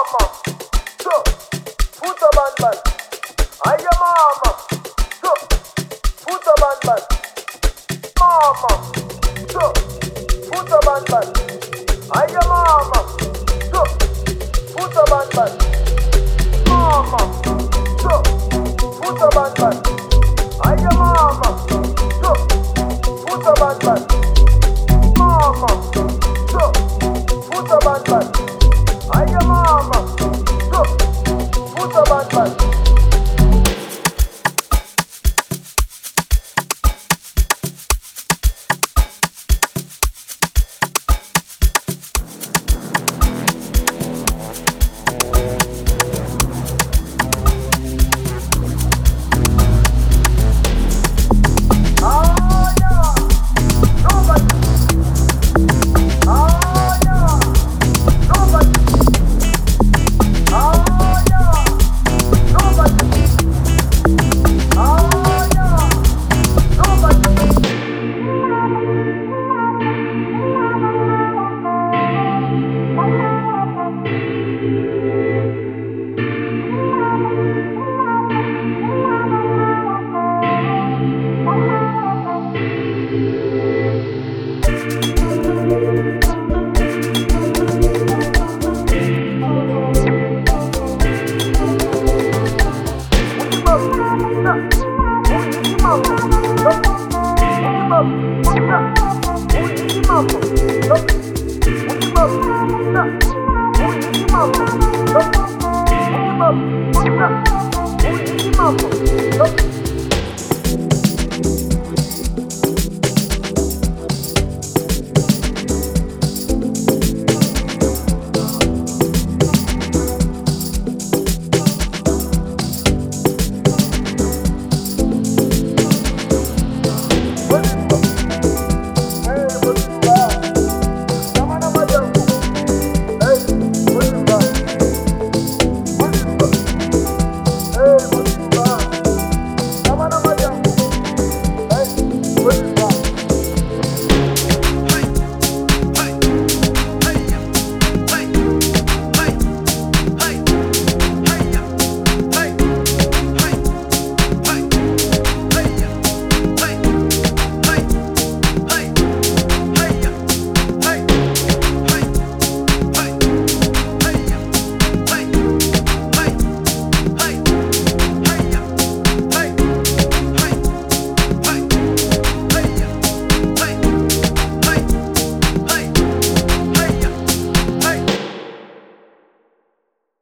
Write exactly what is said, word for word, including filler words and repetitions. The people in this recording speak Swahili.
mama, so put a band band. I am mama, so put a band band. Mama, so put a band band. I am mama, so put a band band. Mama, so put a band band. I am mama, so put a band band. Mama, so put a band band. I am mama, so put a band band. Mambo.